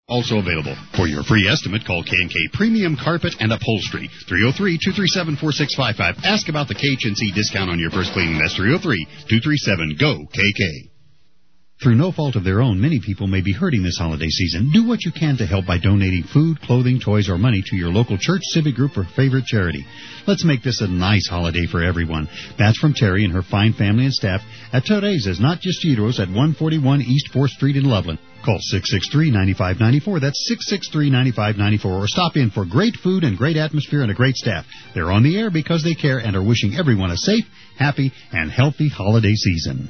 Also available. For your free estimate, call K&K Premium Carpet and Upholstery, 303-237-4655. Ask about the KHNC discount on your first cleaning. That's 303-237-GO-KK. Through no fault of their own, many people may be hurting this holiday season. Do what you can to help by donating food, clothing, toys, or money to your local church, civic group, or favorite charity. Let's make this a nice holiday for everyone. That's from Terry and her fine family and staff at Teresa's Not Just Gyros at 141 East 4th Street in Loveland. Call 663-9594. That's 663-9594. Or stop in for great food and great atmosphere and a great staff. They're on the air because they care and are wishing everyone a safe, happy, and healthy holiday season.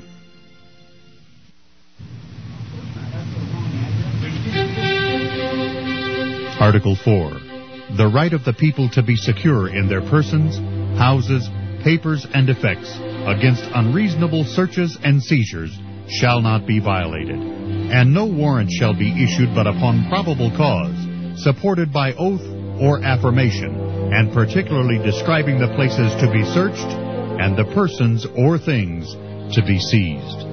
Article 4. The right of the people to be secure in their persons, houses, papers, and effects against unreasonable searches and seizures shall not be violated, and no warrant shall be issued but upon probable cause, supported by oath or affirmation, and particularly describing the places to be searched and the persons or things to be seized.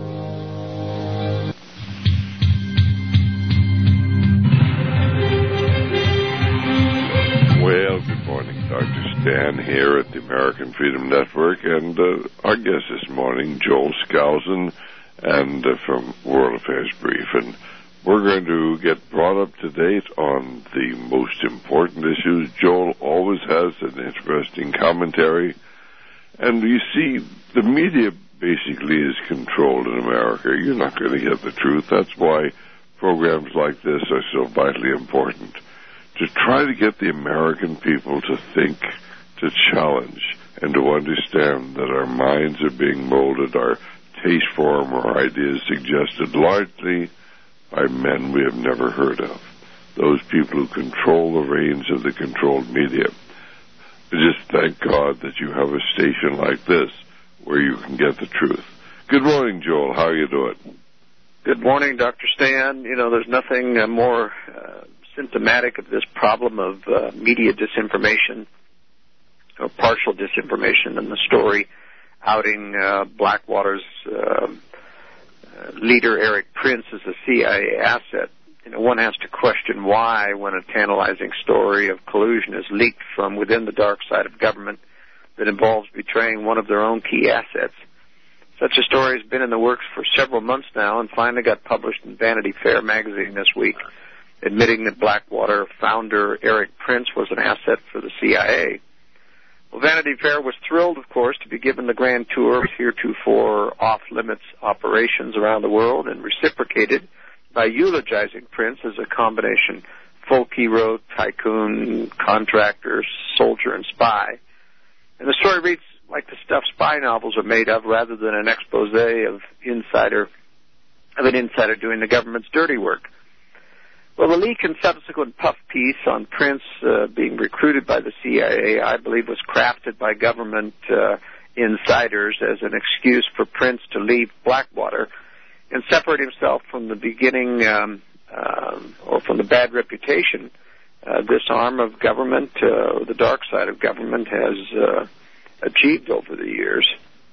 Well, good morning. Dr. Stan here at the American Freedom Network, and our guest this morning, Joel Skousen, and from World Affairs Brief. And we're going to get brought up to date on the most important issues. Joel always has an interesting commentary. And you see, the media basically is controlled in America. You're not going to get the truth. That's why programs like this are so vitally important. To try to get the American people to think, to challenge, and to understand that our minds are being molded, our taste for them, our ideas suggested largely by men we have never heard of. Those people who control the reins of the controlled media. Just thank God that you have a station like this where you can get the truth. Good morning, Joel. How are you doing? Good morning, Dr. Stan. You know, there's nothing more symptomatic of this problem of media disinformation or partial disinformation than the story outing Blackwater's leader, Eric Prince, as a CIA asset. You know, one has to question why, when a tantalizing story of collusion is leaked from within the dark side of government that involves betraying one of their own key assets. Such a story has been in the works for several months now and finally got published in Vanity Fair magazine this week, admitting that Blackwater founder Eric Prince was an asset for the CIA. Well, Vanity Fair was thrilled, of course, to be given the grand tour of heretofore off-limits operations around the world and reciprocated by eulogizing Prince as a combination folk hero, tycoon, contractor, soldier, and spy. And the story reads like the stuff spy novels are made of rather than an expose of an insider doing the government's dirty work. Well, the leak and subsequent puff piece on Prince being recruited by the CIA, I believe, was crafted by government insiders as an excuse for Prince to leave Blackwater and separate himself from the beginning or from the bad reputation this arm of government, the dark side of government, has achieved over the years.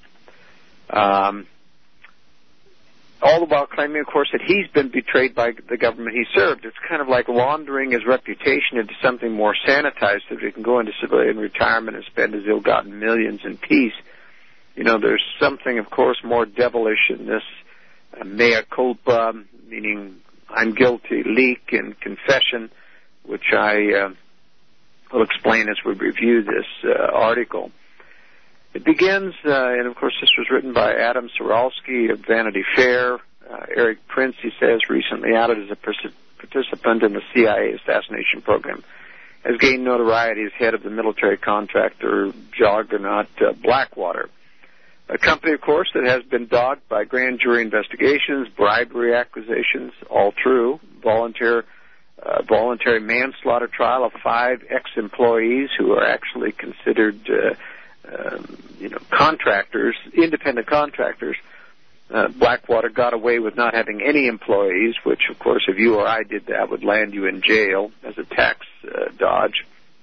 All the while claiming, of course, that he's been betrayed by the government he served. It's kind of like laundering his reputation into something more sanitized so that he can go into civilian retirement and spend his ill-gotten millions in peace. You know, there's something, of course, more devilish in this mea culpa, meaning I'm guilty, leak, and confession, which I will explain as we review this article. It begins, and of course this was written by Adam Soralski of Vanity Fair. Eric Prince, he says, recently outed as a participant in the CIA assassination program, has gained notoriety as head of the military contractor juggernaut Blackwater. A company, of course, that has been dogged by grand jury investigations, bribery accusations, all true, voluntary manslaughter trial of 5 ex-employees who are actually considered contractors, independent contractors. Blackwater got away with not having any employees, which, of course, if you or I did that, would land you in jail as a tax dodge.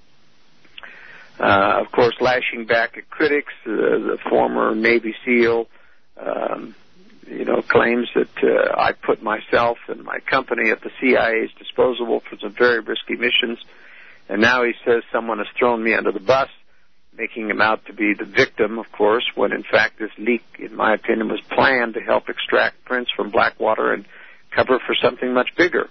Of course, lashing back at critics, the former Navy SEAL claims that I put myself and my company at the CIA's disposal for some very risky missions. And now he says someone has thrown me under the bus, making him out to be the victim, of course, when in fact this leak, in my opinion, was planned to help extract Prince from Blackwater and cover for something much bigger.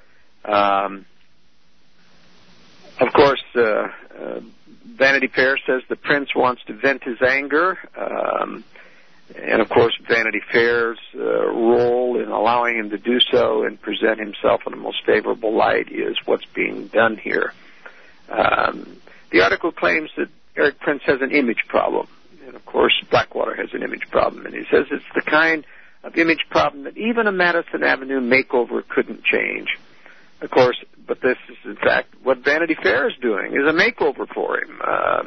Of course, Vanity Fair says the Prince wants to vent his anger. And, of course, Vanity Fair's role in allowing him to do so and present himself in the most favorable light is what's being done here. The article claims that Erik Prince has an image problem. And, of course, Blackwater has an image problem. And he says it's the kind of image problem that even a Madison Avenue makeover couldn't change. Of course, but this is, in fact, what Vanity Fair is doing, is a makeover for him.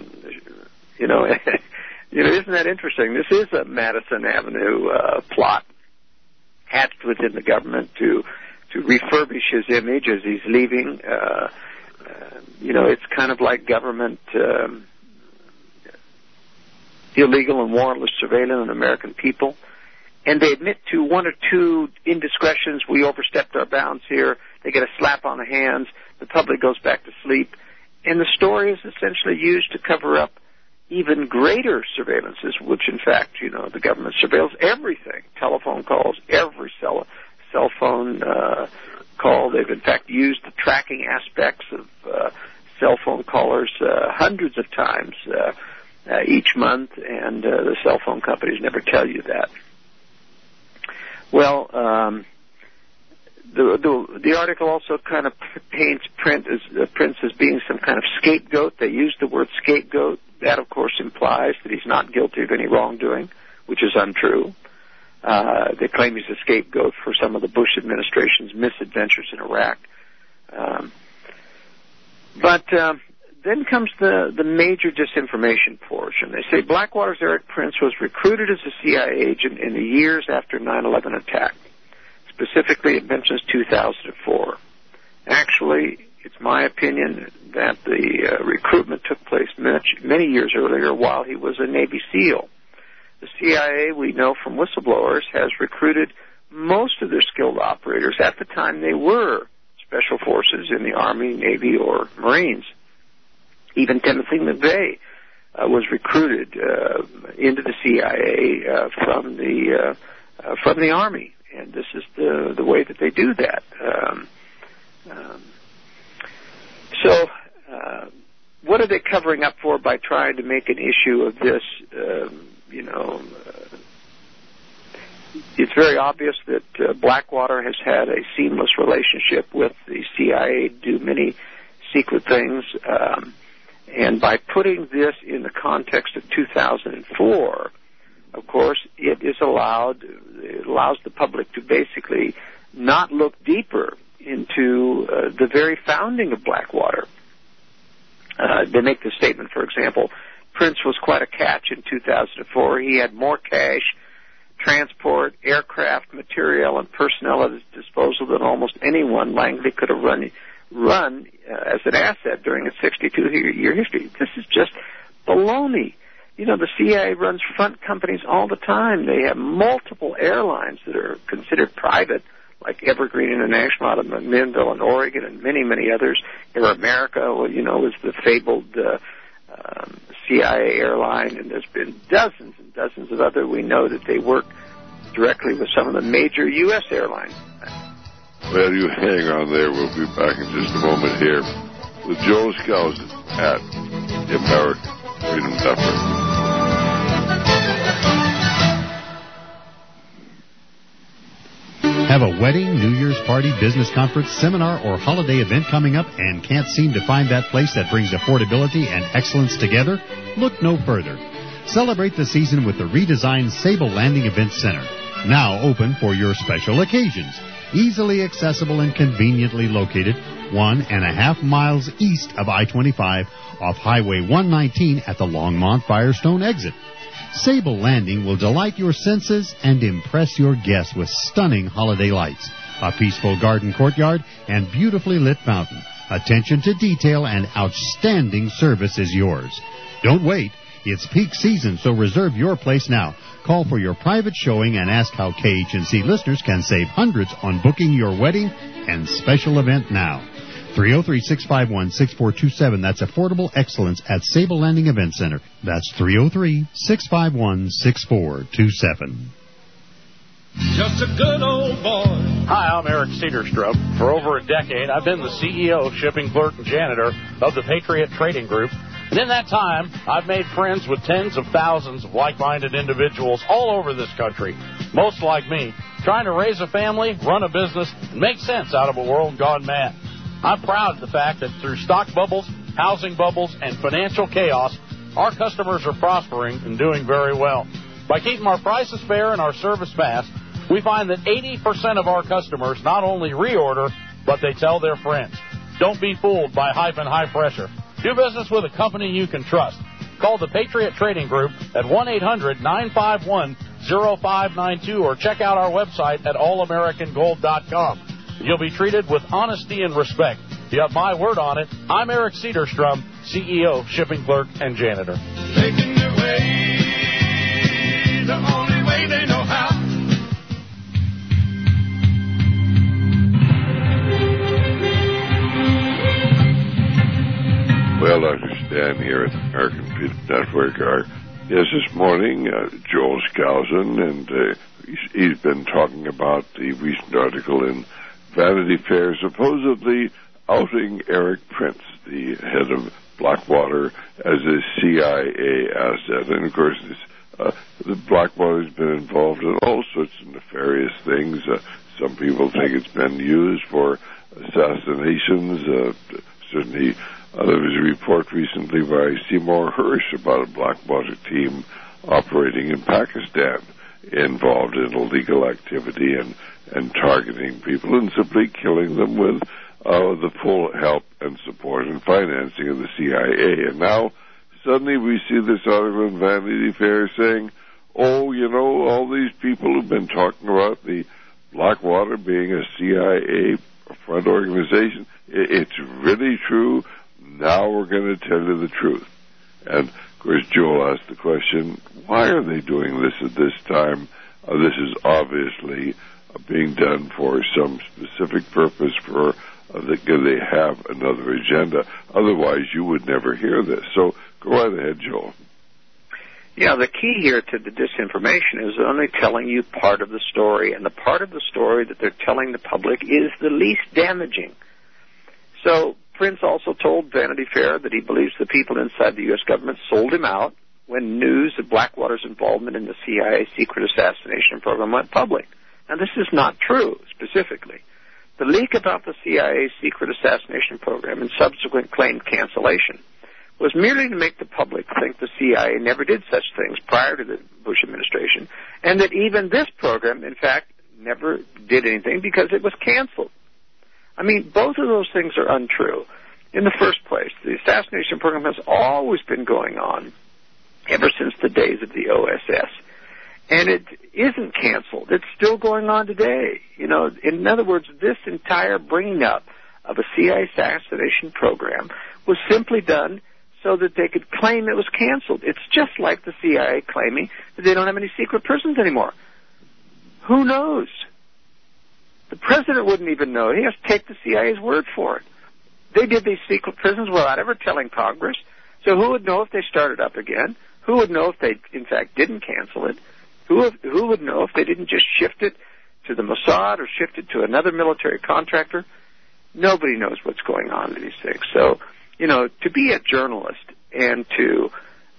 Isn't that interesting? This is a Madison Avenue plot hatched within the government to refurbish his image as he's leaving. It's kind of like government illegal and warrantless surveillance on American people. And they admit to one or two indiscretions. We overstepped our bounds here. They get a slap on the hands. The public goes back to sleep. And the story is essentially used to cover up even greater surveillances, which, in fact, the government surveils everything. Telephone calls, every cell phone call. They've, in fact, used the tracking aspects of cell phone callers hundreds of times each month, and the cell phone companies never tell you that. Well, the article also kind of paints Prince as being some kind of scapegoat. They use the word scapegoat. That, of course, implies that he's not guilty of any wrongdoing, which is untrue. They claim he's a scapegoat for some of the Bush administration's misadventures in Iraq. But then comes the major disinformation portion. They say Blackwater's Erik Prince was recruited as a CIA agent in the years after 9/11 attack. Specifically, it mentions 2004. Actually, it's my opinion that the recruitment took place many years earlier while he was a Navy SEAL. The CIA, we know from whistleblowers, has recruited most of their skilled operators at the time they were Special Forces in the Army, Navy, or Marines. Even Timothy McVeigh was recruited into the CIA from the Army, and this is the way that they do that. So, what are they covering up for by trying to make an issue of this? It's very obvious that Blackwater has had a seamless relationship with the CIA, do many secret things, and by putting this in the context of 2004, of course, it allows the public to basically not look deeper into the very founding of Blackwater. They make the statement, for example, Prince was quite a catch in 2004. He had more cash, transport, aircraft, material, and personnel at his disposal than almost anyone Langley could have run as an asset during its 62-year history. This is just baloney. The CIA runs front companies all the time. They have multiple airlines that are considered private, like Evergreen International out of McMinnville in Oregon, and many, many others. Air America, is the fabled CIA airline, and there's been dozens and dozens of other. We know that they work directly with some of the major U.S. airlines. Well, you hang on there. We'll be back in just a moment here with Joel Skousen at the American Freedom Network. Have a wedding, New Year's party, business conference, seminar, or holiday event coming up and can't seem to find that place that brings affordability and excellence together? Look no further. Celebrate the season with the redesigned Sable Landing Event Center, now open for your special occasions. Easily accessible and conveniently located 1.5 miles east of I-25 off Highway 119 at the Longmont Firestone exit. Sable Landing will delight your senses and impress your guests with stunning holiday lights, a peaceful garden courtyard, and beautifully lit fountain. Attention to detail and outstanding service is yours. Don't wait. It's peak season, so reserve your place now. Call for your private showing and ask how KHNC listeners can save hundreds on booking your wedding and special event now. 303-651-6427. That's affordable excellence at Sable Landing Event Center. That's 303-651-6427. Just a good old boy. Hi, I'm Eric Cedarstrom. For over a decade, I've been the CEO, shipping clerk, and janitor of the Patriot Trading Group. And in that time, I've made friends with tens of thousands of like-minded individuals all over this country, most like me, trying to raise a family, run a business, and make sense out of a world gone mad. I'm proud of the fact that through stock bubbles, housing bubbles, and financial chaos, our customers are prospering and doing very well. By keeping our prices fair and our service fast, we find that 80% of our customers not only reorder, but they tell their friends. Don't be fooled by hype and high pressure. Do business with a company you can trust. Call the Patriot Trading Group at 1-800-951-0592 or check out our website at allamericangold.com. You'll be treated with honesty and respect. You have my word on it. I'm Eric Cedarstrom, CEO, shipping clerk, and janitor. Making their way the only way they know how. Well, Dr. Stan here at the American Freedom Network. Our guest this morning, Joel Skousen, and he's been talking about the recent article in Vanity Fair supposedly outing Eric Prince, the head of Blackwater, as a CIA asset. And, of course, the Blackwater's been involved in all sorts of nefarious things. Some people think it's been used for assassinations. Certainly, there was a report recently by Seymour Hersh about a Blackwater team operating in Pakistan involved in illegal activity and targeting people and simply killing them with the full help and support and financing of the CIA. And now, suddenly we see this article in Vanity Fair saying, oh, you know, all these people who've been talking about the Blackwater being a CIA front organization, it's really true. Now we're going to tell you the truth. And, of course, Joel asked the question, why are they doing this at this time? This is obviously being done for some specific purpose, for they have another agenda. Otherwise, you would never hear this. So go right ahead, Joel. Yeah, the key here to the disinformation is only telling you part of the story, and the part of the story that they're telling the public is the least damaging. So Prince also told Vanity Fair that he believes the people inside the U.S. government sold him out when news of Blackwater's involvement in the CIA secret assassination program went public. Now, this is not true, specifically. The leak about the CIA's secret assassination program and subsequent claimed cancellation was merely to make the public think the CIA never did such things prior to the Bush administration, and that even this program, in fact, never did anything because it was canceled. I mean, both of those things are untrue. In the first place, the assassination program has always been going on ever since the days of the OSS. And it isn't canceled. It's still going on today. You know, in other words, this entire bringing up of a CIA assassination program was simply done so that they could claim it was canceled. It's just like the CIA claiming that they don't have any secret prisons anymore. Who knows? The president wouldn't even know. He has to take the CIA's word for it. They did these secret prisons without ever telling Congress. So who would know if they started up again? Who would know if they, in fact, didn't cancel it? Who would know if they didn't just shift it to the Mossad or shift it to another military contractor? Nobody knows what's going on in these things. So, you know, to be a journalist and to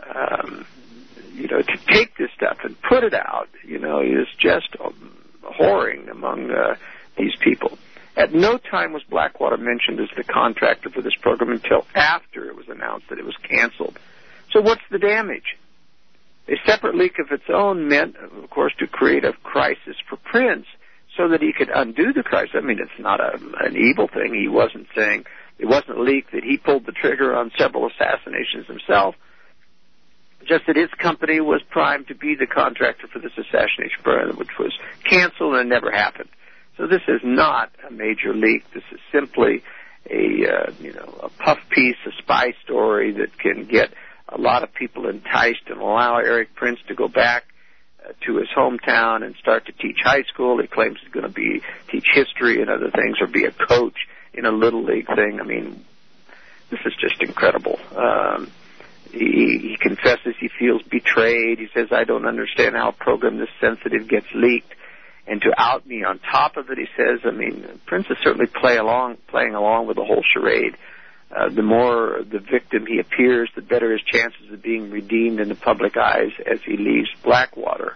take this stuff and put it out, you know, is just whoring among these people. At no time was Blackwater mentioned as the contractor for this program until after it was announced that it was canceled. So what's the damage? A separate leak of its own meant, of course, to create a crisis for Prince so that he could undo the crisis. I mean, it's not an evil thing. He wasn't saying, it wasn't a leak that he pulled the trigger on several assassinations himself, just that his company was primed to be the contractor for this assassination program, which was canceled and never happened. So this is not a major leak. This is simply a puff piece, a spy story that can get a lot of people enticed and allow Eric Prince to go back to his hometown and start to teach high school. He claims he's going to teach history and other things, or be a coach in a little league thing. I mean, this is just incredible. He confesses he feels betrayed. He says, I don't understand how a program this sensitive gets leaked. And to out me on top of it, he says, I mean, Prince is certainly playing along with the whole charade. The more the victim he appears, the better his chances of being redeemed in the public eyes as he leaves Blackwater.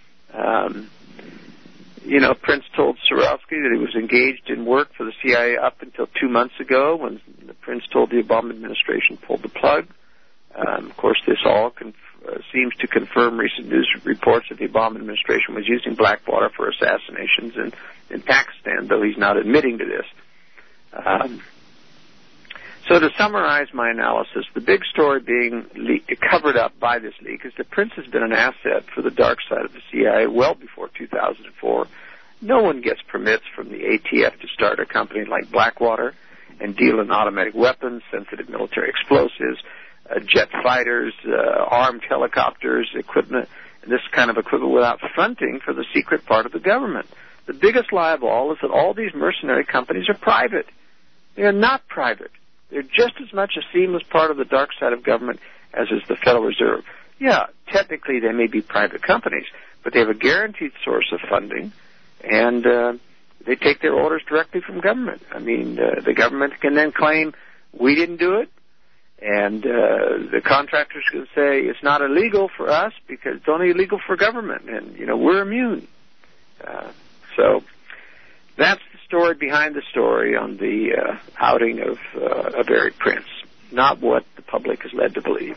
Prince told Surowski that he was engaged in work for the CIA up until 2 months ago, when the Prince told the Obama administration pulled the plug. Of course, this all seems to confirm recent news reports that the Obama administration was using Blackwater for assassinations in Pakistan, though he's not admitting to this. So to summarize my analysis, the big story being covered up by this leak is that Prince has been an asset for the dark side of the CIA well before 2004. No one gets permits from the ATF to start a company like Blackwater and deal in automatic weapons, sensitive military explosives, jet fighters, armed helicopters, equipment, and this kind of equipment without fronting for the secret part of the government. The biggest lie of all is that all these mercenary companies are private. They are not private. They're just as much a seamless part of the dark side of government as is the Federal Reserve. Yeah, technically they may be private companies, but they have a guaranteed source of funding, and they take their orders directly from government. I mean, the government can then claim, we didn't do it, and the contractors can say, it's not illegal for us because it's only illegal for government, and, we're immune. So that's the story behind the story on the outing of Eric Prince, not what the public is led to believe.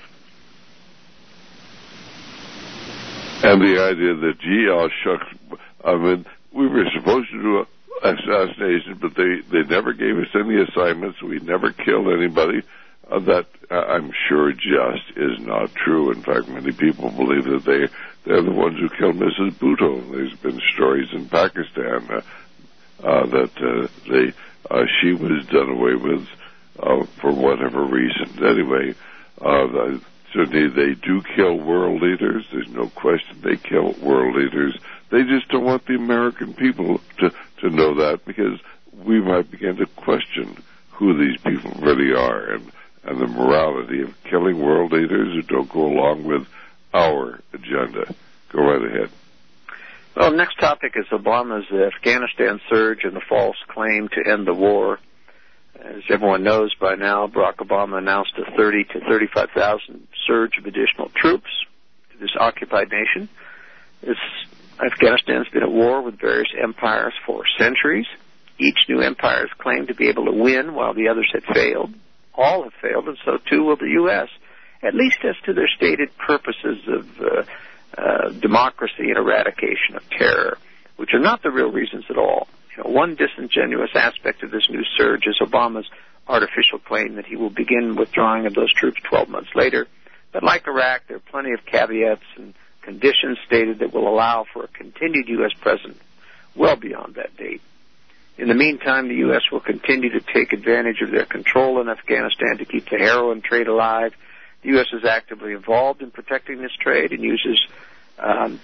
And the idea that, shucks, I mean, we were supposed to do assassination, but they never gave us any assignments. We never killed anybody. That, I'm sure, just is not true. In fact, many people believe that they're the ones who killed Mrs. Bhutto. There's been stories in Pakistan that she was done away with for whatever reason. Anyway, certainly they do kill world leaders. There's no question they kill world leaders. They just don't want the American people to know that, because we might begin to question who these people really are and the morality of killing world leaders who don't go along with our agenda. Go right ahead. Well, next topic is Obama's Afghanistan surge and the false claim to end the war. As everyone knows by now, Barack Obama announced a 30 to 35,000 surge of additional troops to this occupied nation. Afghanistan's been at war with various empires for centuries. Each new empire has claimed to be able to win while the others had failed. All have failed, and so too will the U.S., at least as to their stated purposes of democracy and eradication of terror, which are not the real reasons at all. One disingenuous aspect of this new surge is Obama's artificial claim that he will begin withdrawing of those troops 12 months later. But like Iraq, there are plenty of caveats and conditions stated that will allow for a continued U.S. presence well beyond that date. In the meantime, the U.S. will continue to take advantage of their control in Afghanistan to keep the heroin trade alive. The U.S. is actively involved in protecting this trade and uses and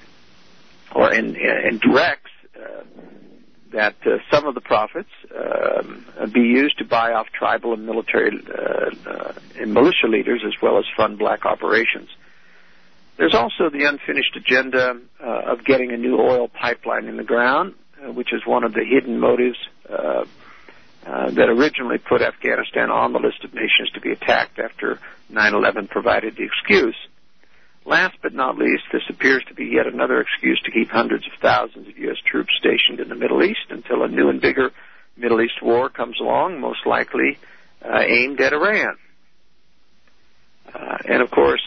directs that some of the profits be used to buy off tribal and military and militia leaders, as well as fund black operations. There's also the unfinished agenda of getting a new oil pipeline in the ground, which is one of the hidden motives that originally put Afghanistan on the list of nations to be attacked after 9/11 provided the excuse. Last but not least, this appears to be yet another excuse to keep hundreds of thousands of U.S. troops stationed in the Middle East until a new and bigger Middle East war comes along, most likely aimed at Iran. And of course,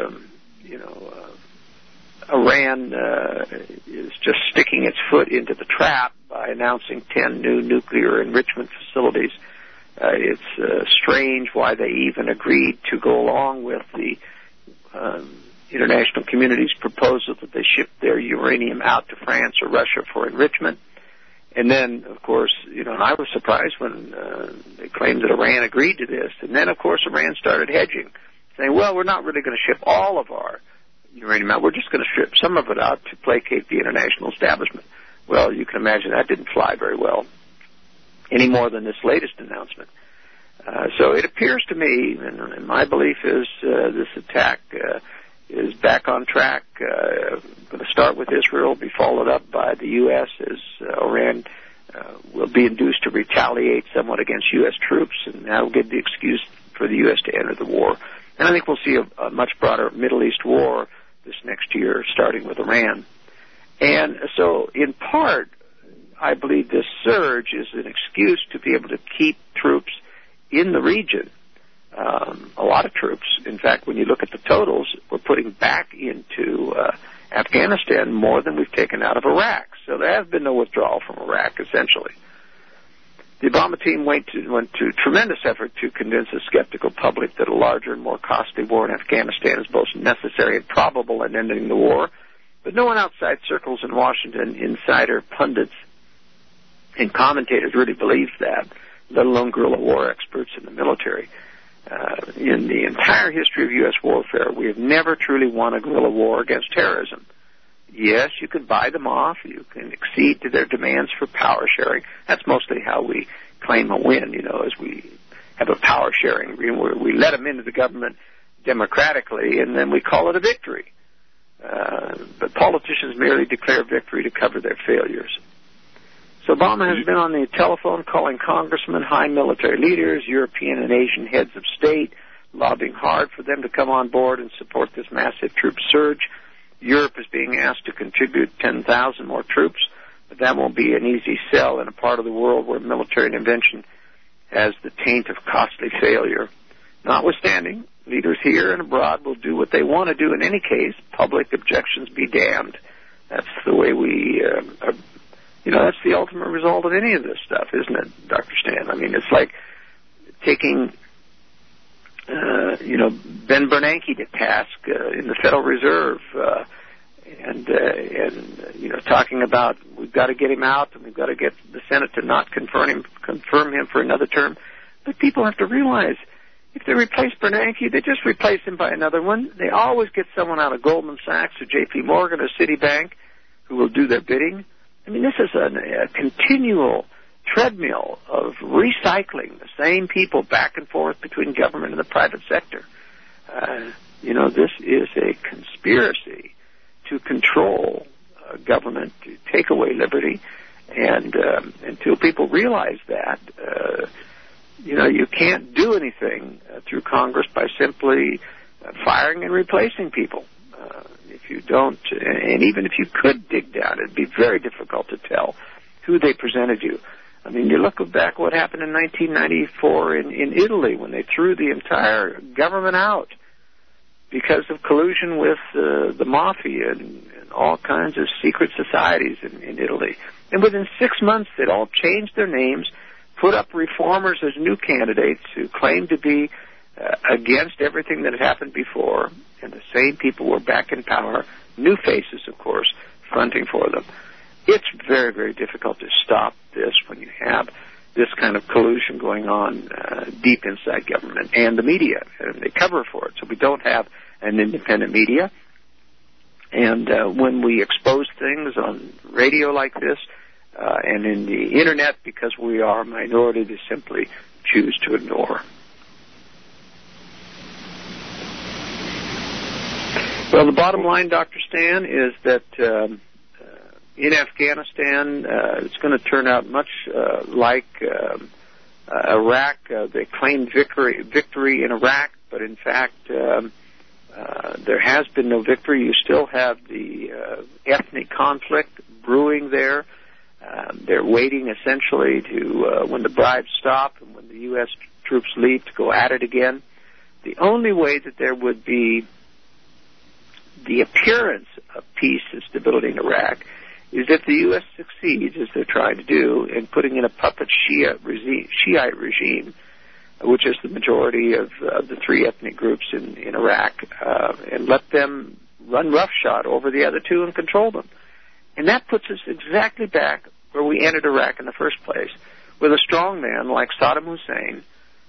Iran is just sticking its foot into the trap by announcing 10 new nuclear enrichment facilities. It's strange why they even agreed to go along with the international community's proposal that they ship their uranium out to France or Russia for enrichment. And then, of course, and I was surprised when they claimed that Iran agreed to this. And then, of course, Iran started hedging, saying, well, we're not really going to ship all of our uranium out. We're just going to strip some of it out to placate the international establishment. Well, you can imagine that didn't fly very well, any more than this latest announcement. So it appears to me, and my belief is this attack is back on track. Going to start with Israel, be followed up by the U.S. as Iran will be induced to retaliate somewhat against U.S. troops, and that will give the excuse for the U.S. to enter the war. And I think we'll see a much broader Middle East war this next year, starting with Iran. And so, in part, I believe this surge is an excuse to be able to keep troops in the region. A lot of troops. In fact, when you look at the totals, we're putting back into Afghanistan more than we've taken out of Iraq. So there has been no withdrawal from Iraq, essentially. The Obama team went to tremendous effort to convince a skeptical public that a larger and more costly war in Afghanistan is both necessary and probable in ending the war. But no one outside circles in Washington, insider pundits and commentators really believes that, let alone guerrilla war experts in the military. In the entire history of U.S. warfare, we have never truly won a guerrilla war against terrorism. Yes, you can buy them off. You can accede to their demands for power sharing. That's mostly how we claim a win, as we have a power sharing agreement where we let them into the government democratically, and then we call it a victory. But politicians merely declare victory to cover their failures. So Obama has been on the telephone calling congressmen, high military leaders, European and Asian heads of state, lobbying hard for them to come on board and support this massive troop surge. Europe is being asked to contribute 10,000 more troops, but that won't be an easy sell in a part of the world where military intervention has the taint of costly failure. Notwithstanding, leaders here and abroad will do what they want to do in any case. Public objections be damned. That's the way we that's the ultimate result of any of this stuff, isn't it, Dr. Stan? I mean, it's like taking, Ben Bernanke to task in the Federal Reserve and talking about we've got to get him out and we've got to get the Senate to not confirm him for another term. But people have to realize if they replace Bernanke, they just replace him by another one. They always get someone out of Goldman Sachs or J.P. Morgan or Citibank who will do their bidding. I mean, this is a continual treadmill of recycling the same people back and forth between government and the private sector. This is a conspiracy to control government, to take away liberty, and until people realize that, you can't do anything through Congress by simply firing and replacing people. If you don't, and even if you could dig down, it'd be very difficult to tell who they presented you. I mean, you look back what happened in 1994 in Italy when they threw the entire government out because of collusion with the mafia and all kinds of secret societies in Italy. And within 6 months, they'd all changed their names, put up reformers as new candidates who claimed to be against everything that had happened before, and the same people were back in power, new faces, of course, fronting for them. It's very, very difficult to stop this when you have this kind of collusion going on deep inside government and the media, and they cover for it. So we don't have an independent media. And when we expose things on radio like this and in the Internet, because we are a minority, they simply choose to ignore. Well, the bottom line, Dr. Stan, is that in Afghanistan, it's going to turn out much like Iraq. They claimed victory in Iraq, but in fact, there has been no victory. You still have the ethnic conflict brewing there. They're waiting essentially to when the bribes stop and when the U.S. troops leave to go at it again. The only way that there would be the appearance of peace and stability in Iraq is if the U.S. succeeds, as they're trying to do, in putting in a puppet Shiite regime, which is the majority of the three ethnic groups in Iraq, and let them run roughshod over the other two and control them. And that puts us exactly back where we entered Iraq in the first place, with a strong man like Saddam Hussein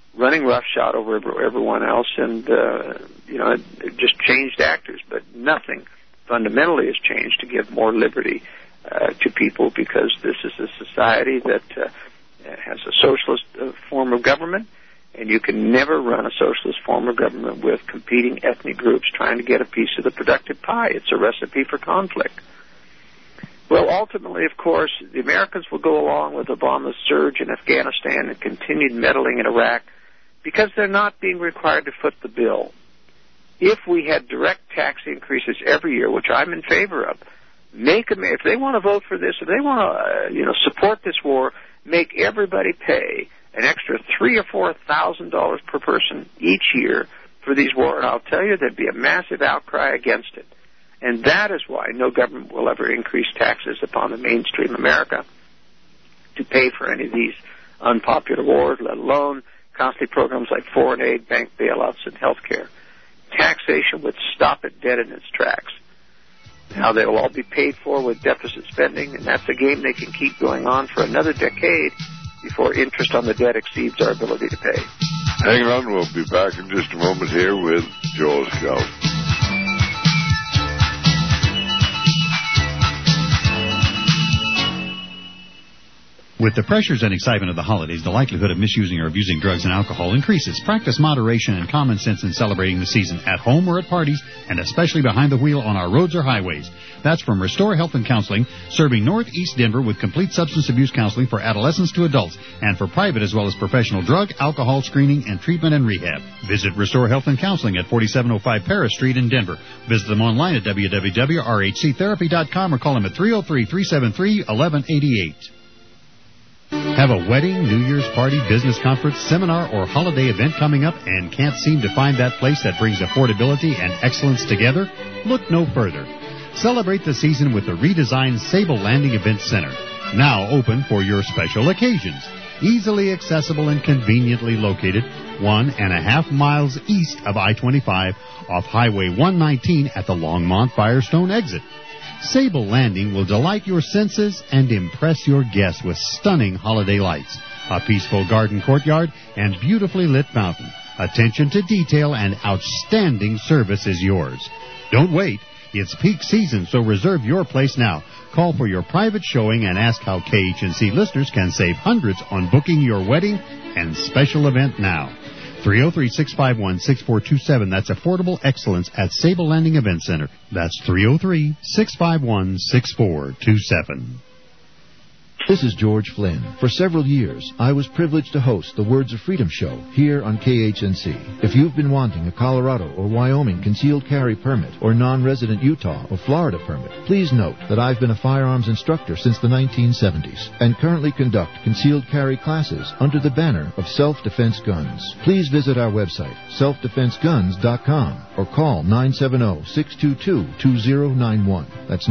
running roughshod over everyone else, and it just changed actors. But nothing fundamentally has changed to give more liberty to people, because this is a society that has a socialist form of government, and you can never run a socialist form of government with competing ethnic groups trying to get a piece of the productive pie. It's a recipe for conflict. Well, ultimately, of course, the Americans will go along with Obama's surge in Afghanistan and continued meddling in Iraq because they're not being required to foot the bill. If we had direct tax increases every year, which I'm in favor of, if they want to vote for this, if they want to support this war, make everybody pay an extra $3,000 or $4,000 per person each year for these wars. And I'll tell you, there'd be a massive outcry against it. And that is why no government will ever increase taxes upon the mainstream America to pay for any of these unpopular wars, let alone costly programs like foreign aid, bank bailouts, and health care. Taxation would stop it dead in its tracks. Now they will all be paid for with deficit spending, and that's a game they can keep going on for another decade before interest on the debt exceeds our ability to pay. Hang on, we'll be back in just a moment here with Joel Skousen. With the pressures and excitement of the holidays, the likelihood of misusing or abusing drugs and alcohol increases. Practice moderation and common sense in celebrating the season at home or at parties, and especially behind the wheel on our roads or highways. That's from Restore Health and Counseling, serving Northeast Denver with complete substance abuse counseling for adolescents to adults, and for private as well as professional drug, alcohol screening, and treatment and rehab. Visit Restore Health and Counseling at 4705 Paris Street in Denver. Visit them online at www.rhctherapy.com or call them at 303-373-1188. Have a wedding, New Year's party, business conference, seminar, or holiday event coming up and can't seem to find that place that brings affordability and excellence together? Look no further. Celebrate the season with the redesigned Sable Landing Event Center, now open for your special occasions. Easily accessible and conveniently located 1.5 miles east of I-25 off Highway 119 at the Longmont Firestone exit. Sable Landing will delight your senses and impress your guests with stunning holiday lights, a peaceful garden courtyard, and beautifully lit fountain. Attention to detail and outstanding service is yours. Don't wait. It's peak season, so reserve your place now. Call for your private showing and ask how KHNC listeners can save hundreds on booking your wedding and special event now. 303-651-6427. That's affordable excellence at Sable Landing Event Center. That's 303-651-6427. This is George Flynn. For several years, I was privileged to host the Words of Freedom show here on KHNC. If you've been wanting a Colorado or Wyoming concealed carry permit or non-resident Utah or Florida permit, please note that I've been a firearms instructor since the 1970s and currently conduct concealed carry classes under the banner of Self-Defense Guns. Please visit our website, selfdefenseguns.com, or call 970-622-2091. That's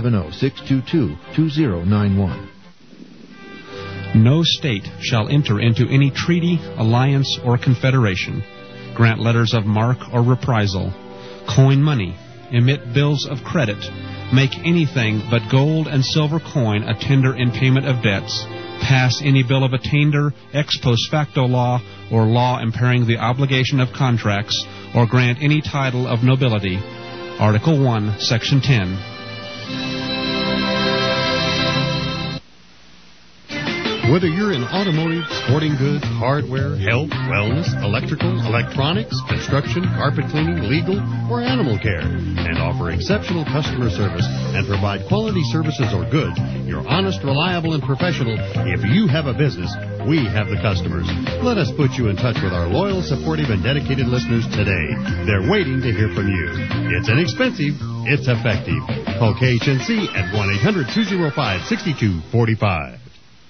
970-622-2091. No state shall enter into any treaty, alliance, or confederation, grant letters of marque or reprisal, coin money, emit bills of credit, make anything but gold and silver coin a tender in payment of debts, pass any bill of attainder, ex post facto law, or law impairing the obligation of contracts, or grant any title of nobility. Article 1, Section 10. Whether you're in automotive, sporting goods, hardware, health, wellness, electrical, electronics, construction, carpet cleaning, legal, or animal care, and offer exceptional customer service and provide quality services or goods, you're honest, reliable, and professional. If you have a business, we have the customers. Let us put you in touch with our loyal, supportive, and dedicated listeners today. They're waiting to hear from you. It's inexpensive. It's effective. Call KHNC at 1-800-205-6245.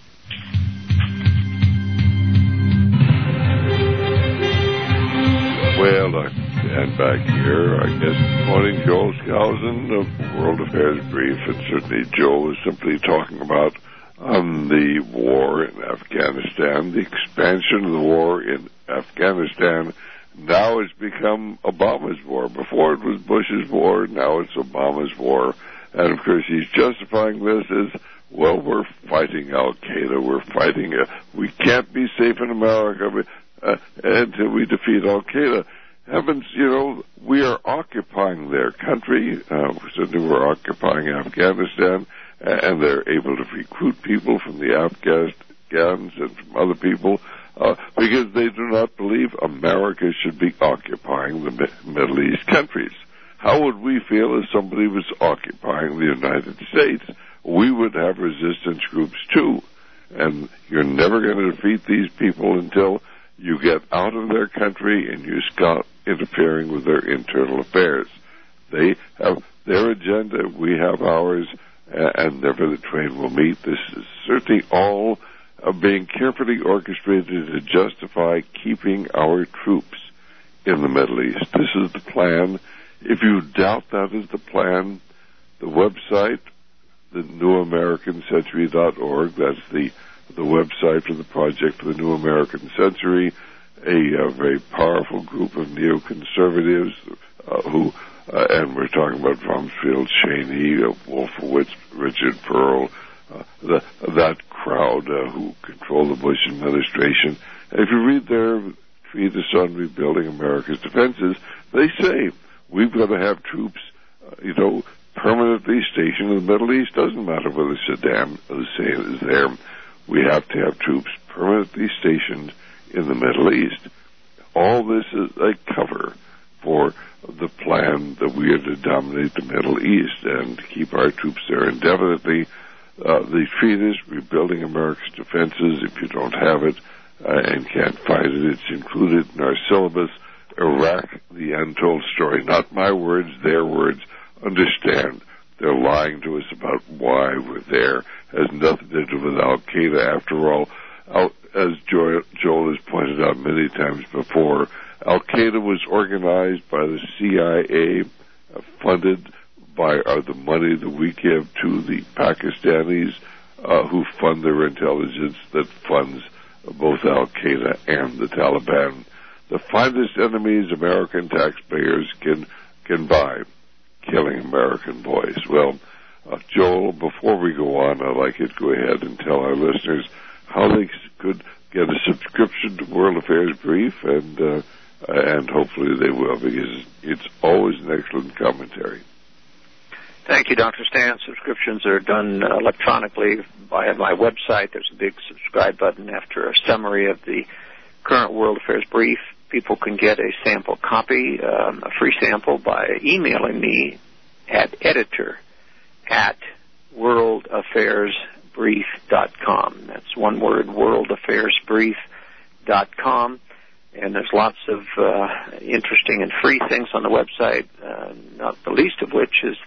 Well, and back here, I guess, morning, Joel Skousen of World Affairs Brief, and certainly Joe is simply talking about the war in Afghanistan. The expansion of the war in Afghanistan now has become Obama's war. Before it was Bush's war, now it's Obama's war. And, of course, he's justifying this as, well, we're fighting Al-Qaeda, we're fighting we can't be safe in America. until we defeat Al-Qaeda. Heavens, we are occupying their country. Certainly we're occupying Afghanistan, and they're able to recruit people from the Afghans and from other people because they do not believe America should be occupying the Middle East countries. How would we feel if somebody was occupying the United States? We would have resistance groups too. And you're never going to defeat these people until you get out of their country and you stop interfering with their internal affairs. They have their agenda, we have ours, and never the twain will meet. This is certainly all being carefully orchestrated to justify keeping our troops in the Middle East. This is the plan. If you doubt that is the plan, the website, the newamericancentury.org, that's the website for the Project for the New American Century, a very powerful group of neoconservatives who, and we're talking about Rumsfeld, Cheney, Wolfowitz, Richard Pearl, that crowd who control the Bush administration. And if you read their treatise on rebuilding America's defenses, they say we've got to have troops, permanently stationed in the Middle East. Doesn't matter whether Saddam Hussein is there. We have to have troops permanently stationed in the Middle East. All this is a cover for the plan that we are to dominate the Middle East and to keep our troops there indefinitely. The treatise, Rebuilding America's Defenses, if you don't have it and can't find it, it's included in our syllabus. Iraq, the untold story. Not my words, their words. Understand, they're lying to us about why we're there. Has nothing to do with Al-Qaeda. After all, as Joel has pointed out many times before, Al-Qaeda was organized by the CIA, funded by the money that we give to the Pakistanis who fund their intelligence that funds both Al-Qaeda and the Taliban. The finest enemies American taxpayers can buy, killing American boys. Well, Joel, before we go on, I'd like you to go ahead and tell our listeners how they could get a subscription to World Affairs Brief, and hopefully they will, because it's always an excellent commentary. Thank you, Dr. Stan. Subscriptions are done electronically via my website. There's a big subscribe button after a summary of the current World Affairs Brief. People can get a sample copy, a free sample, by emailing me at editor@worldaffairsbrief.com. That's one word, worldaffairsbrief.com. And there's lots of interesting and free things on the website, not the least of which is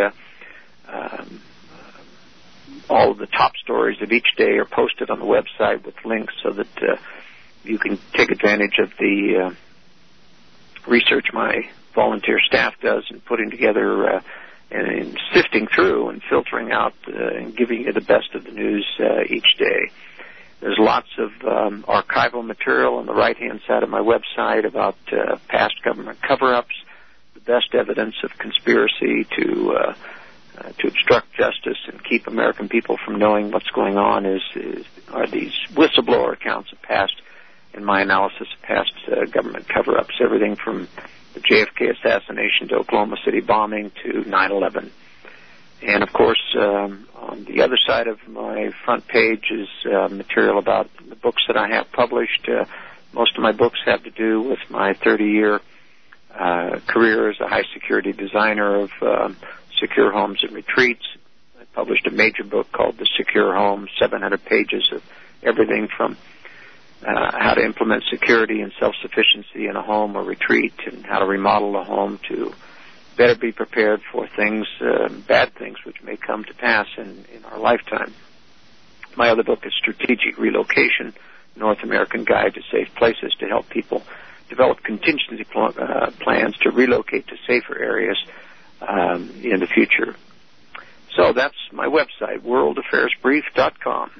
all of the top stories of each day are posted on the website with links so that you can take advantage of the research my volunteer staff does in putting together and in sifting through and filtering out and giving you the best of the news each day. There's lots of archival material on the right-hand side of my website about past government cover-ups. The best evidence of conspiracy to obstruct justice and keep American people from knowing what's going on are these whistleblower accounts of past, in my analysis of past government cover-ups, everything from the JFK assassination to Oklahoma City bombing to 9/11. And, of course, on the other side of my front page is material about the books that I have published. Most of my books have to do with my 30-year career as a high-security designer of secure homes and retreats. I published a major book called The Secure Home, 700 pages of everything from how to implement security and self-sufficiency in a home or retreat and how to remodel a home to better be prepared for things, bad things, which may come to pass in our lifetime. My other book is Strategic Relocation, North American Guide to Safe Places, to help people develop contingency plans to relocate to safer areas in the future. So that's my website, worldaffairsbrief.com.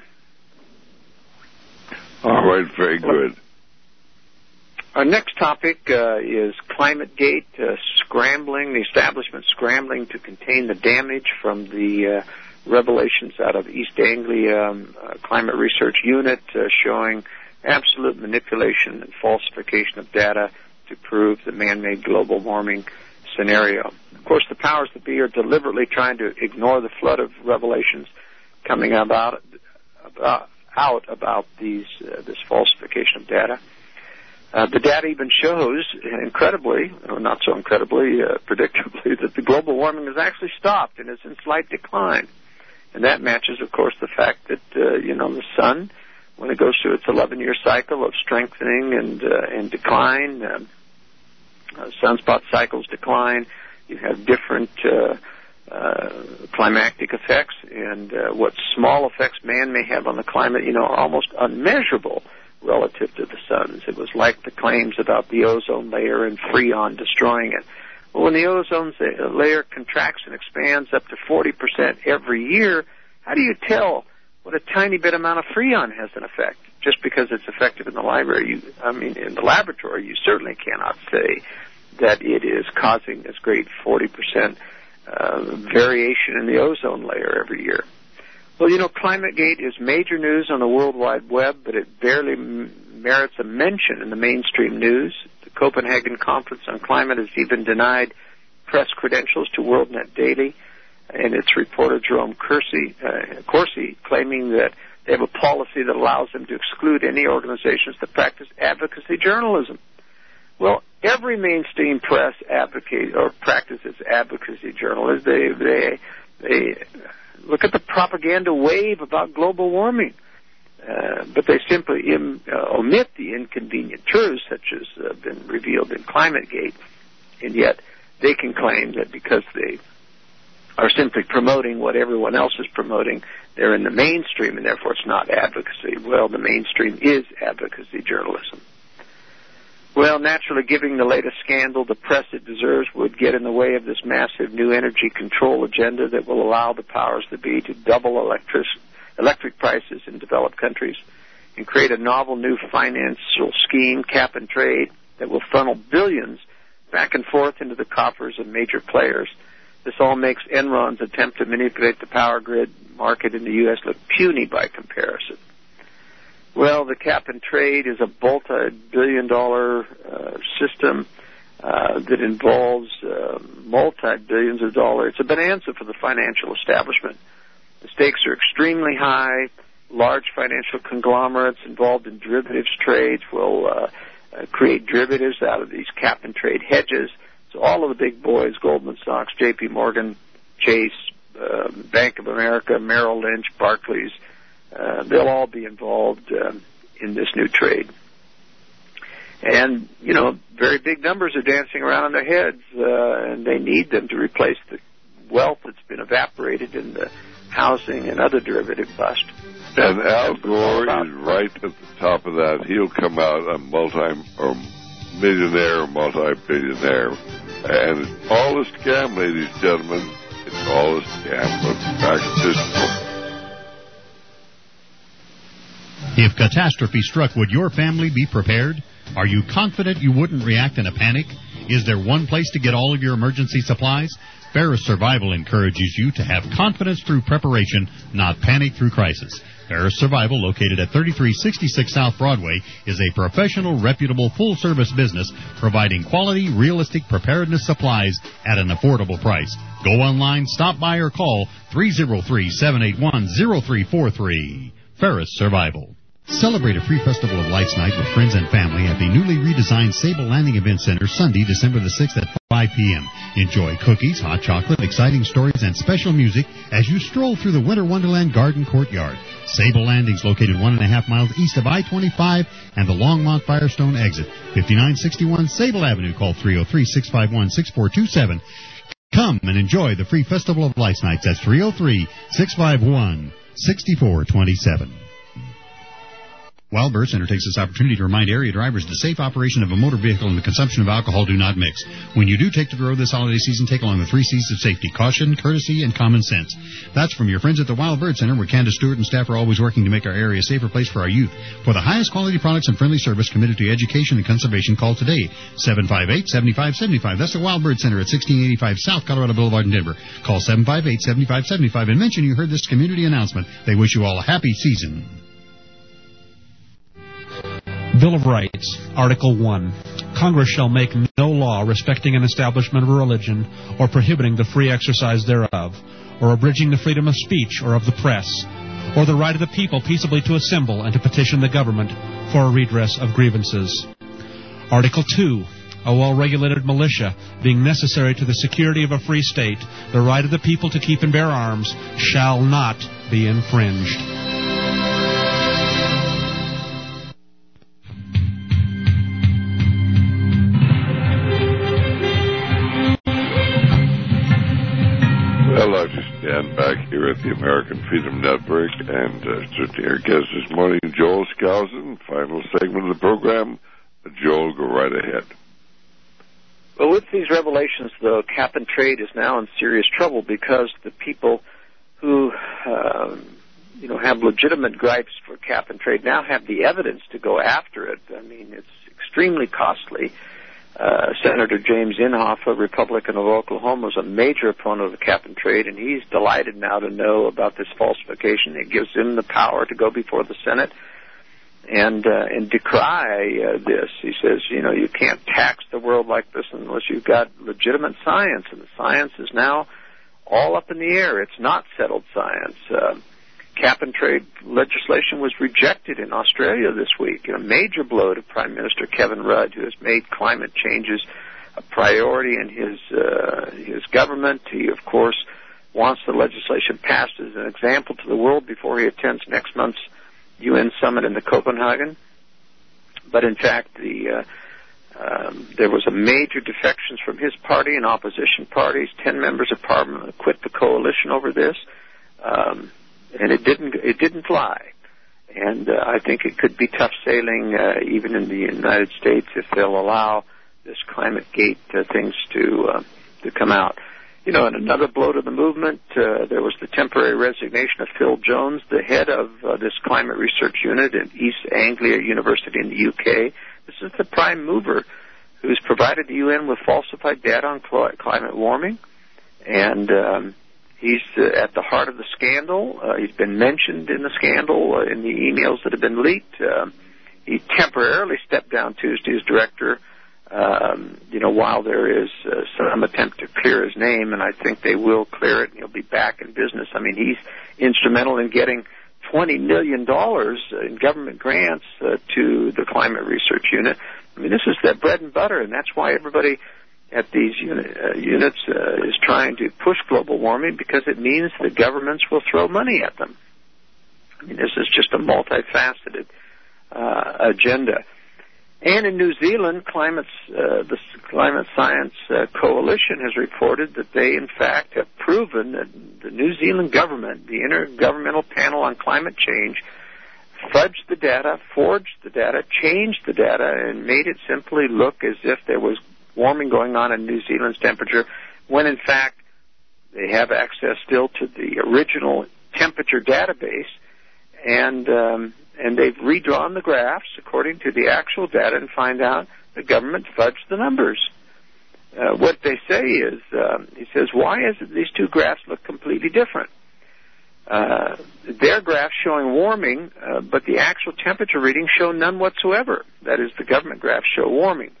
All right, very good. Our next topic is ClimateGate, the establishment scrambling to contain the damage from the revelations out of East Anglia Climate Research Unit showing absolute manipulation and falsification of data to prove the man-made global warming scenario. Of course, the powers that be are deliberately trying to ignore the flood of revelations coming about this falsification of data. The data even shows, incredibly, or not so incredibly, predictably, that the global warming has actually stopped and is in slight decline. And that matches, of course, the fact that, the sun, when it goes through its 11-year cycle of strengthening and decline, sunspot cycles decline, you have different climactic effects, and what small effects man may have on the climate, are almost unmeasurable relative to the sun's. It was like the claims about the ozone layer and Freon destroying it. Well, when the ozone layer contracts and expands up to 40% every year, how do you tell what a tiny bit amount of Freon has an effect? Just because it's effective in the in the laboratory, you certainly cannot say that it is causing this great 40% variation in the ozone layer every year. Well, ClimateGate is major news on the World Wide Web, but it barely merits a mention in the mainstream news. The Copenhagen Conference on Climate has even denied press credentials to WorldNet Daily, and its reporter Jerome Corsi claiming that they have a policy that allows them to exclude any organizations that practice advocacy journalism. Well, every mainstream press practices advocacy journalism. They look at the propaganda wave about global warming, but they simply omit the inconvenient truths, such as been revealed in ClimateGate, and yet they can claim that because they are simply promoting what everyone else is promoting, they're in the mainstream, and therefore it's not advocacy. Well, the mainstream is advocacy journalism. Well, naturally, giving the latest scandal the press it deserves would get in the way of this massive new energy control agenda that will allow the powers that be to double electric prices in developed countries and create a novel new financial scheme, cap and trade, that will funnel billions back and forth into the coffers of major players. This all makes Enron's attempt to manipulate the power grid market in the U.S. look puny by comparison. Well, the cap and trade is a multi-billion-dollar system that involves multi-billions of dollars. It's a bonanza for the financial establishment. The stakes are extremely high. Large financial conglomerates involved in derivatives trades will create derivatives out of these cap and trade hedges. So all of the big boys, Goldman Sachs, J.P. Morgan, Chase, Bank of America, Merrill Lynch, Barclays, they'll all be involved in this new trade. And, very big numbers are dancing around in their heads, and they need them to replace the wealth that's been evaporated in the housing and other derivative bust. And Al Gore is right at the top of that. He'll come out a millionaire or multi-billionaire. And it's all a scam, ladies and gentlemen. It's all a scam. But back to this. If catastrophe struck, would your family be prepared? Are you confident you wouldn't react in a panic? Is there one place to get all of your emergency supplies? Ferris Survival encourages you to have confidence through preparation, not panic through crisis. Ferris Survival, located at 3366 South Broadway, is a professional, reputable, full-service business providing quality, realistic preparedness supplies at an affordable price. Go online, stop by, or call 303-781-0343. Ferris Survival. Celebrate a free Festival of Lights night with friends and family at the newly redesigned Sable Landing Event Center Sunday, December the 6th at 5 p.m. Enjoy cookies, hot chocolate, exciting stories, and special music as you stroll through the Winter Wonderland Garden Courtyard. Sable Landing is located 1.5 miles east of I-25 and the Longmont Firestone exit. 5961 Sable Avenue. Call 303-651-6427. Come and enjoy the free Festival of Lights nights at 303-651-6427. Wild Bird Center takes this opportunity to remind area drivers the safe operation of a motor vehicle and the consumption of alcohol do not mix. When you do take to the road this holiday season, take along the 3 C's of safety: caution, courtesy, and common sense. That's from your friends at the Wild Bird Center, where Candace Stewart and staff are always working to make our area a safer place for our youth. For the highest quality products and friendly service committed to education and conservation, call today, 758-7575. That's the Wild Bird Center at 1685 South Colorado Boulevard in Denver. Call 758-7575 and mention you heard this community announcement. They wish you all a happy season. Bill of Rights, Article 1. Congress shall make no law respecting an establishment of a religion or prohibiting the free exercise thereof, or abridging the freedom of speech or of the press, or the right of the people peaceably to assemble and to petition the government for a redress of grievances. Article 2. A well-regulated militia, being necessary to the security of a free state, the right of the people to keep and bear arms shall not be infringed. Well, I just stand back here at the American Freedom Network, and certainly our guest this morning, Joel Skousen, final segment of the program. Joel, go right ahead. Well, with these revelations, though, cap and trade is now in serious trouble because the people who, have legitimate gripes for cap and trade now have the evidence to go after it. I mean, it's extremely costly. Senator James Inhofe, a Republican of Oklahoma, is a major opponent of cap and trade, and he's delighted now to know about this falsification. It gives him the power to go before the Senate and decry this. He says, you can't tax the world like this unless you've got legitimate science, and the science is now all up in the air. It's not settled science. Cap and trade legislation was rejected in Australia this week, a major blow to Prime Minister Kevin Rudd, who has made climate changes a priority in his government. He, of course, wants the legislation passed as an example to the world before he attends next month's UN summit in Copenhagen. But in fact, there was a major defections from his party and opposition parties. 10 members of parliament quit the coalition over this, and it didn't fly. And I think it could be tough sailing even in the United States if they'll allow this ClimateGate things to come out. And another blow to the movement, there was the temporary resignation of Phil Jones, the head of this climate research unit at East Anglia University in the UK. This is the prime mover who's provided the UN with falsified data on climate warming. And he's at the heart of the scandal. He's been mentioned in the scandal in the emails that have been leaked. He temporarily stepped down Tuesday as director, while there is some attempt to clear his name, and I think they will clear it, and he'll be back in business. I mean, he's instrumental in getting $20 million in government grants to the Climate Research Unit. I mean, this is their bread and butter, and that's why everybody at these units is trying to push global warming, because it means the governments will throw money at them. I mean, this is just a multifaceted agenda. And in New Zealand, the Climate Science Coalition has reported that they, in fact, have proven that the New Zealand government, the Intergovernmental Panel on Climate Change, fudged the data, forged the data, changed the data, and made it simply look as if there was warming going on in New Zealand's temperature, when, in fact, they have access still to the original temperature database, and they've redrawn the graphs according to the actual data and find out the government fudged the numbers. What they say is, he says, why is it these two graphs look completely different? Their graphs showing warming, but the actual temperature readings show none whatsoever. That is, the government graphs show warming.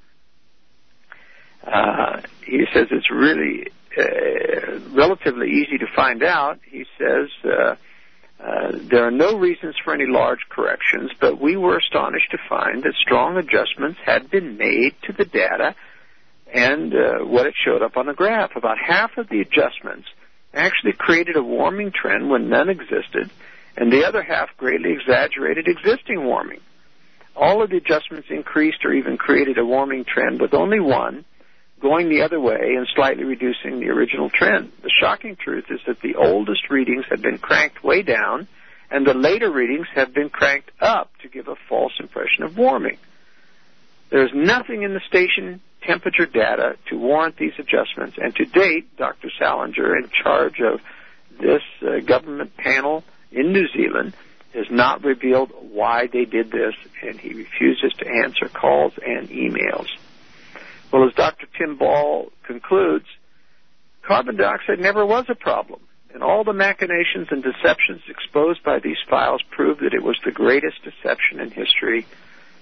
He says it's really relatively easy to find out. He says there are no reasons for any large corrections, but we were astonished to find that strong adjustments had been made to the data and what it showed up on the graph. About half of the adjustments actually created a warming trend when none existed, and the other half greatly exaggerated existing warming. All of the adjustments increased or even created a warming trend, with only one going the other way and slightly reducing the original trend. The shocking truth is that the oldest readings have been cranked way down, and the later readings have been cranked up to give a false impression of warming. There's nothing in the station temperature data to warrant these adjustments, and to date, Dr. Salinger, in charge of this government panel in New Zealand, has not revealed why they did this, and he refuses to answer calls and emails. Well, as Dr. Tim Ball concludes, carbon dioxide never was a problem, and all the machinations and deceptions exposed by these files prove that it was the greatest deception in history.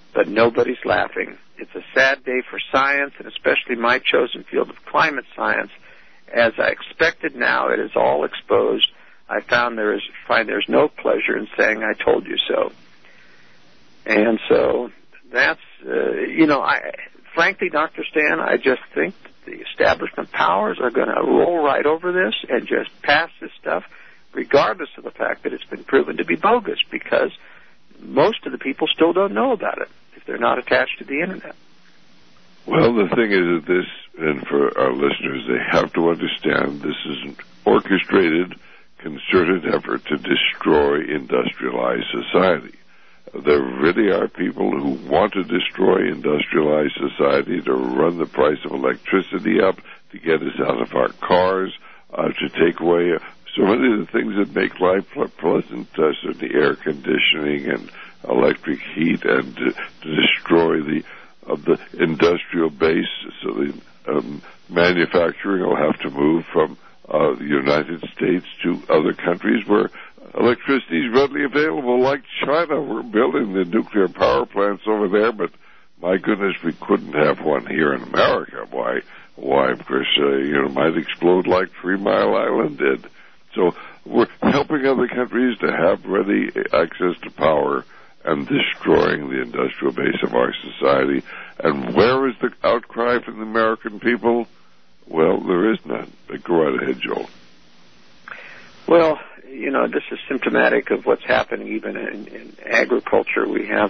but nobody's laughing. It's a sad day for science, and especially my chosen field of climate science. As I expected now, it is all exposed. I find there's no pleasure in saying I told you so. And so that's, frankly, Dr. Stan, I just think that the establishment powers are going to roll right over this and just pass this stuff, regardless of the fact that it's been proven to be bogus, because most of the people still don't know about it if they're not attached to the Internet. Well, the thing is that this, and for our listeners, they have to understand this is an orchestrated, concerted effort to destroy industrialized society. There really are people who want to destroy industrialized society, to run the price of electricity up, to get us out of our cars, to take away so many of the things that make life pleasant, certainly air conditioning and electric heat, and to destroy the industrial base. So the manufacturing will have to move from the United States to other countries where electricity is readily available, like China. We're building the nuclear power plants over there, but my goodness, we couldn't have one here in America. Why? Of course, might explode like 3 Mile Island did. So we're helping other countries to have ready access to power and destroying the industrial base of our society. And where is the outcry from the American people? Well, there is none. But go right ahead, Joel. Well, this is symptomatic of what's happening even in agriculture. We have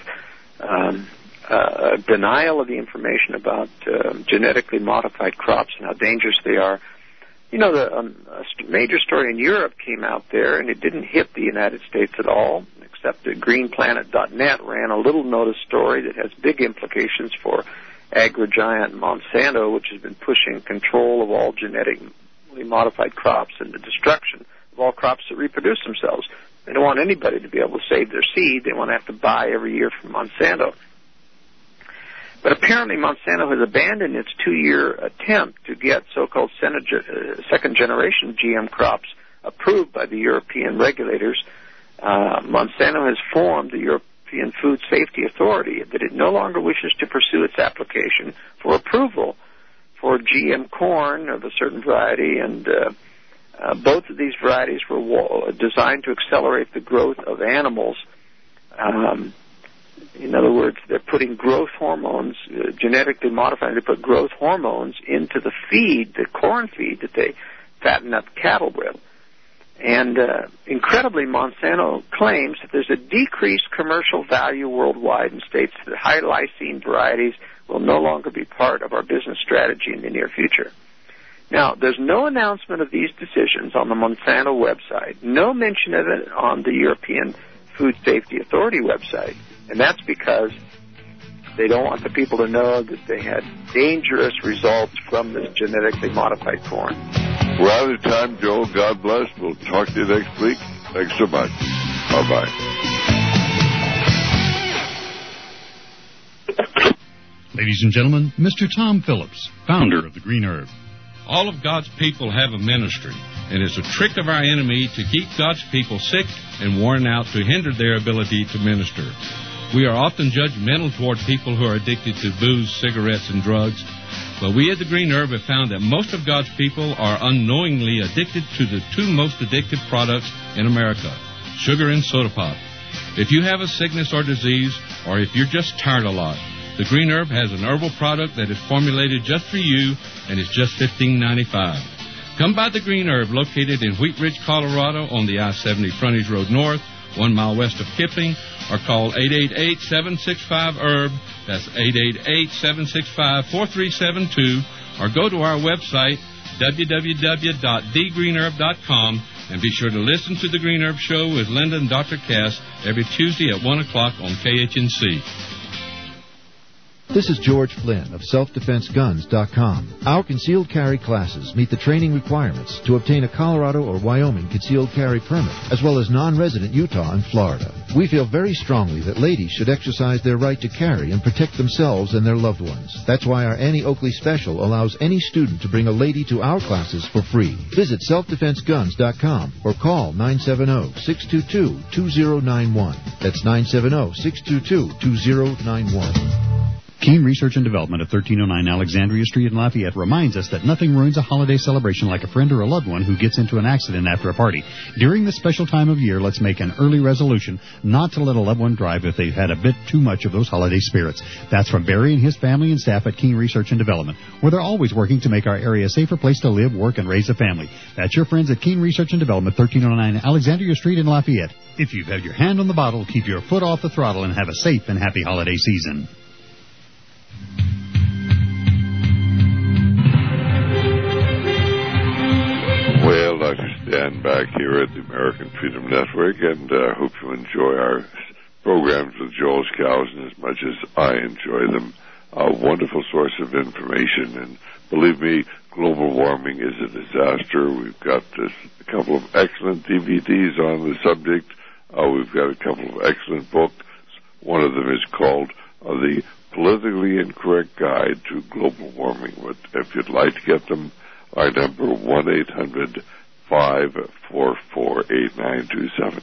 a denial of the information about genetically modified crops and how dangerous they are. A major story in Europe came out there, and it didn't hit the United States at all, except that GreenPlanet.net ran a little notice story that has big implications for agri-giant Monsanto, which has been pushing control of all genetically modified crops and the destruction of all crops that reproduce themselves. They don't want anybody to be able to save their seed. They want to have to buy every year from Monsanto. But apparently Monsanto has abandoned its 2-year attempt to get so-called second-generation GM crops approved by the European regulators. Monsanto has formed the European Food Safety Authority that it no longer wishes to pursue its application for approval for GM corn of a certain variety, and both of these varieties were designed to accelerate the growth of animals. In other words, they're putting growth hormones, genetically modifying, they put growth hormones into the feed, the corn feed that they fatten up cattle with. And incredibly, Monsanto claims that there's a decreased commercial value worldwide and states that high lysine varieties will no longer be part of our business strategy in the near future. Now, there's no announcement of these decisions on the Monsanto website, no mention of it on the European Food Safety Authority website, and that's because they don't want the people to know that they had dangerous results from this genetically modified corn. We're out of time, Joel. God bless. We'll talk to you next week. Thanks so much. Bye-bye. Ladies and gentlemen, Mr. Tom Phillips, founder of the Green Herb. All of God's people have a ministry, and it's a trick of our enemy to keep God's people sick and worn out to hinder their ability to minister. We are often judgmental toward people who are addicted to booze, cigarettes, and drugs, but we at the Green Herb have found that most of God's people are unknowingly addicted to the two most addictive products in America, sugar and soda pop. If you have a sickness or disease, or if you're just tired a lot, the Green Herb has an herbal product that is formulated just for you, and it's just $15.95. Come by the Green Herb, located in Wheat Ridge, Colorado, on the I-70 Frontage Road North, 1 mile west of Kipling, or call 888-765-HERB. That's 888-765-4372, or go to our website, www.thegreenherb.com, and be sure to listen to The Green Herb Show with Linda and Dr. Cass every Tuesday at 1 o'clock on KHNC. This is George Flynn of SelfDefenseGuns.com. Our concealed carry classes meet the training requirements to obtain a Colorado or Wyoming concealed carry permit, as well as non-resident Utah and Florida. We feel very strongly that ladies should exercise their right to carry and protect themselves and their loved ones. That's why our Annie Oakley special allows any student to bring a lady to our classes for free. Visit SelfDefenseGuns.com or call 970-622-2091. That's 970-622-2091. Keene Research and Development at 1309 Alexandria Street in Lafayette reminds us that nothing ruins a holiday celebration like a friend or a loved one who gets into an accident after a party. During this special time of year, let's make an early resolution not to let a loved one drive if they've had a bit too much of those holiday spirits. That's from Barry and his family and staff at Keene Research and Development, where they're always working to make our area a safer place to live, work, and raise a family. That's your friends at Keene Research and Development, 1309 Alexandria Street in Lafayette. If you've had your hand on the bottle, keep your foot off the throttle and have a safe and happy holiday season. Well, Dr. Stan back here at the American Freedom Network, and hope you enjoy our programs with Joel Skousen as much as I enjoy them. A wonderful source of information, and believe me, global warming is a disaster. We've got a couple of excellent DVDs on the subject. We've got a couple of excellent books. One of them is called The Politically Incorrect Guide to Global Warming. But if you'd like to get them, our number 1-800-544-8927.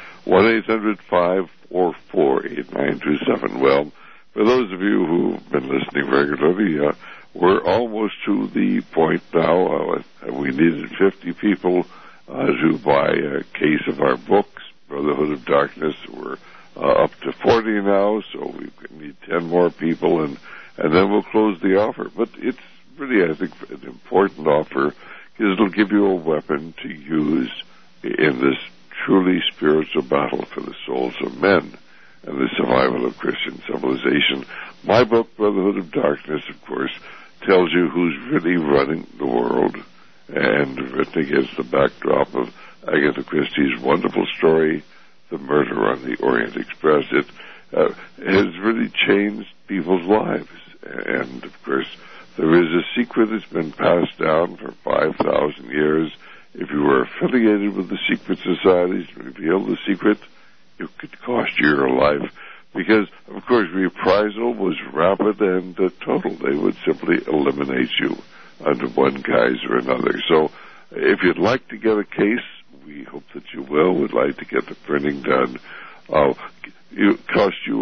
1-800-544-8927. Well, for those of you who've been listening regularly, we're almost to the point now. We needed 50 people to buy a case of our books, Brotherhood of Darkness. We're up to 40 now, so we need 10 more people, and then we'll close the offer. But it's really, I think, an important offer because it'll give you a weapon to use in this truly spiritual battle for the souls of men and the survival of Christian civilization. My book, Brotherhood of Darkness, of course, tells you who's really running the world, and written against the backdrop of Agatha Christie's wonderful story, The Murder on the Orient Express. It has really changed people's lives, and of course, there is a secret that's been passed down for 5,000 years. If you were affiliated with the secret societies to reveal the secret, it could cost you your life because, of course, reprisal was rapid and total. They would simply eliminate you under one guise or another. So if you'd like to get a case, we hope that you will. We'd like to get the printing done. It cost you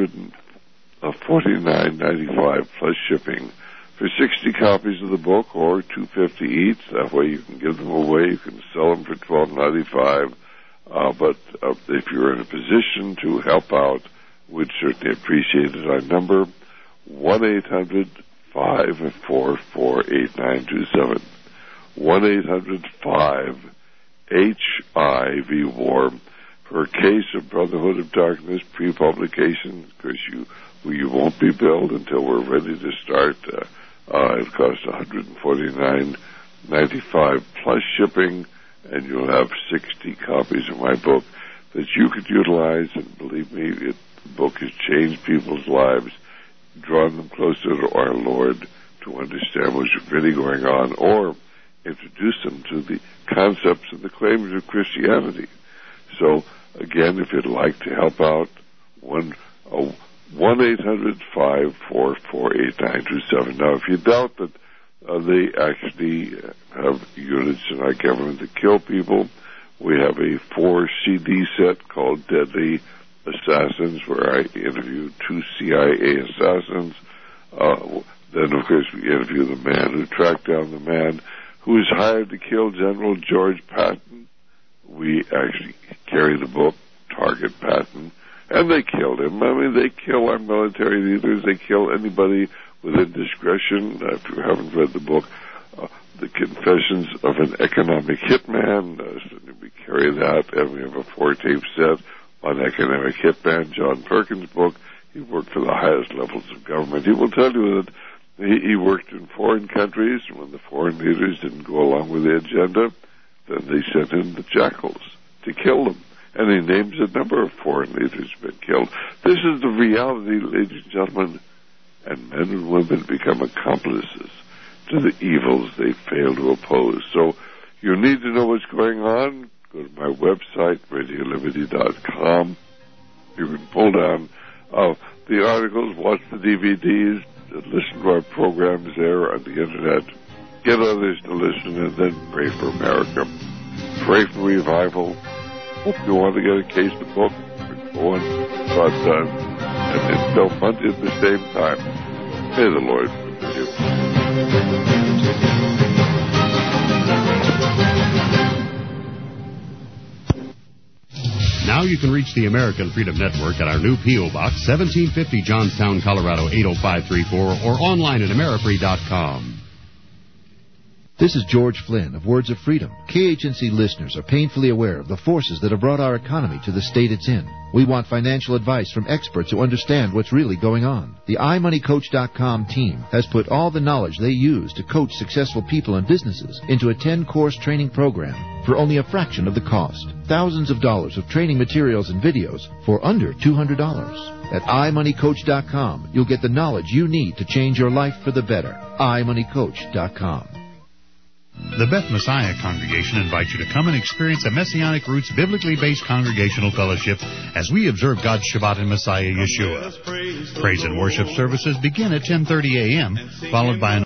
$149.95 plus shipping for 60 copies of the book, or $250 each. That way you can give them away. You can sell them for $12.95. But if you're in a position to help out, we'd certainly appreciate it. Our number, 1-800-544-8927. 1-800-5-HIV-WAR for a case of Brotherhood of Darkness pre-publication. Of course, you won't be billed until we're ready to start. It costs $149.95 plus shipping, and you'll have 60 copies of my book that you could utilize. And believe me, the book has changed people's lives, drawn them closer to our Lord to understand what's really going on, or introduce them to the concepts and the claims of Christianity. So, again, if you'd like to help out, 1-800-544-8927. Now, if you doubt that they actually have units in our government to kill people, we have a 4-CD set called Deadly Assassins, where I interviewed 2 CIA assassins. Then, of course, we interview the man who tracked down the man who was hired to kill General George Patton. We actually carry the book, Target Patton, and they killed him. I mean, they kill our military leaders. They kill anybody with indiscretion. If you haven't read the book, The Confessions of an Economic Hitman, we carry that, and we have a 4-tape set on economic hitman. John Perkins' book, he worked for the highest levels of government. He will tell you that he worked in foreign countries. When the foreign leaders didn't go along with the agenda, then they sent in the jackals to kill them. And he names a number of foreign leaders who have been killed. This is the reality, ladies and gentlemen. and men and women become accomplices to the evils they fail to oppose. So you need to know what's going on. Go to my website, RadioLiberty.com. You can pull down the articles, watch the DVDs, listen to our programs there on the Internet, get others to listen, and then pray for America. Pray for revival. If you want to get a case of book, go on, and Del Monte at the same time. May the Lord be with you. Now you can reach the American Freedom Network at our new P.O. Box, 1750 Johnstown, Colorado, 80534, or online at Amerifree.com. This is George Flynn of Words of Freedom. KHNC listeners are painfully aware of the forces that have brought our economy to the state it's in. We want financial advice from experts who understand what's really going on. The iMoneyCoach.com team has put all the knowledge they use to coach successful people and businesses into a 10-course training program for only a fraction of the cost. Thousands of dollars of training materials and videos for under $200. At iMoneyCoach.com, you'll get the knowledge you need to change your life for the better. iMoneyCoach.com. The Beth Messiah Congregation invites you to come and experience a Messianic Roots biblically based congregational fellowship as we observe God's Shabbat in Messiah Yeshua. Praise and worship services begin at 10:30 a.m., followed by an